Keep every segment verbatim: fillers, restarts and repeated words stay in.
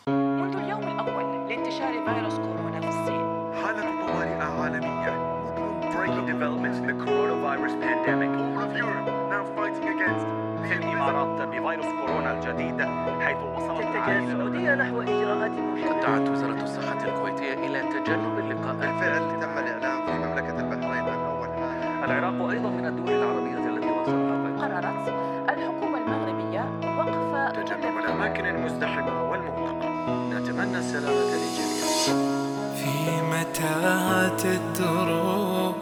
منذ اليوم الأول لانتشار فيروس كورونا في الصين. حالة طوارئ عالمية. Breaking developments in the coronavirus pandemic. All of Europe now fighting against the في الإمارات بفيروس كورونا الجديد حيث وصلت تتجه العائلة السعودية نحو إجراءات قد مشددة. دعت وزارة الصحة الكويتية إلى تجنب اللقاءات. بالفعل تم الإعلان في مملكة البحرين عن أول حالة. العراق أيضا من الدول العربية التي وصلها فيروس. قررت الحكومة المغربية وقف تجنب الأماكن المزدحمة والمغلقة. نتمنى السلامة للجميع. في متاهات الدروب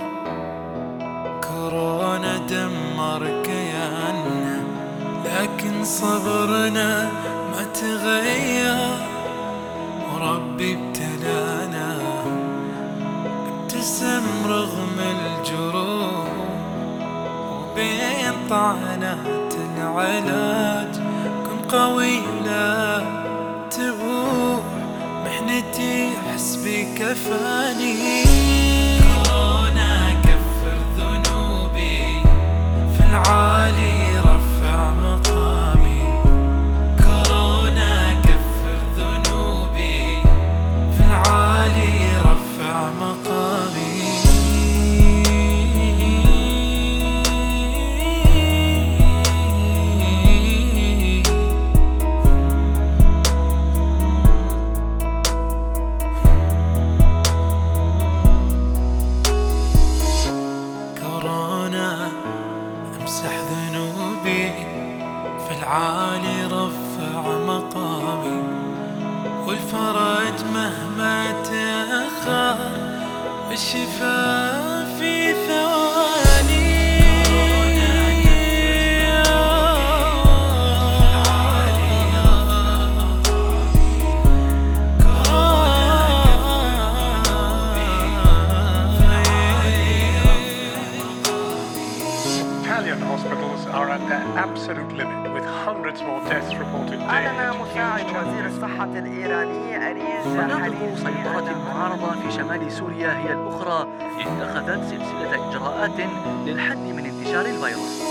كورونا دمر كياننا، لكن صبرنا ما تغير وربي ابتلانا. ابتسم رغم الجروح وبين طعنات العلاج، كن قوي لا تبوح محنتي حسبي كفاني. كورونا كفر ذنوبي في العالي رفع مقامي. كورونا كفر ذنوبي في العالي رفع مقامي. كورونا امسح ذنوبي في العالي رفع مقامي، والفرج مهما تأخر والشفاء في ثواني. Italian hospitals are at their absolute limit, with hundreds more deaths reported daily. أعلن at مساعد huge وزير challenges. الصحة الإيراني أريز مناطق حليمي سيطرة المعارضة في شمال سوريا هي الأخرى اتخذت سلسلة إجراءات للحد من انتشار الفيروس.